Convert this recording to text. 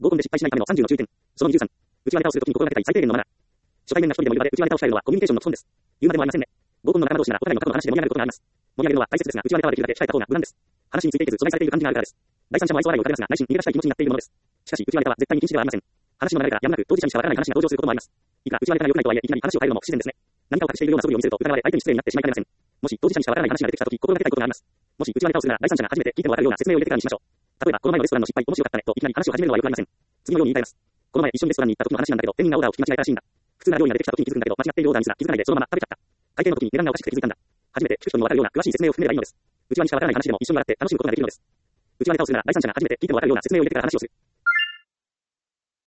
合コンで失敗しないための30の注意点。その23。内輪ネタをするときに心がけたい最低限のマナー。初対面な一人でもいる場で内輪ネタを控えるのはコミュニケーションの基本です。言うまでもありませんね。合コンの仲間同士ならお互いの過去の話で盛り上がることがあります。盛り上げるのは大切ですが、内輪ネタはできるだけ控えた方が無難です。話についていけず阻害されている感じがあるからです。第三者も愛想笑いを浮かべますが、内心逃げ出したい気持ちになっているものです。しかし、内輪ネタは絶対に禁止ではありません。話の流れからやむなく当事者にしかわからない話が登場することもあります。いくら内輪ネタが良くないとはいえ、いきなり話を変えるのも不自然ですね。何かを隠しているような素振りを見せると疑われ相手に失礼になってしまいかねません。もし当事者にしかわからない話が出てきたとき、心がけたいことがあります。もし内輪ネタをするなら第三者が初めて聞いてもわかるような説明を入れてからにしましょう。例えば、この前のレストランの失敗面白かったねといきなり話を始めるのは良くありません。次のように言い換えます。この前一緒にレストランに行った時の話なんだけど、店員がオーダーを聞き間違えたらしいんだ。普通な料理が出てきた時に気づくんだけど、間違っているオーダーにすら気づかないでそのまま食べちゃった。会計の時に値段がおかしくて気づいたんだ。初めて聞く人にもわかるような詳しい説明を含めればいいのです。内輪にしかわからない話でも一緒に笑って楽しむことができるのです。内輪ネタをするなら第三者が初めて聞いてもわかるような説明を入れてから話をする。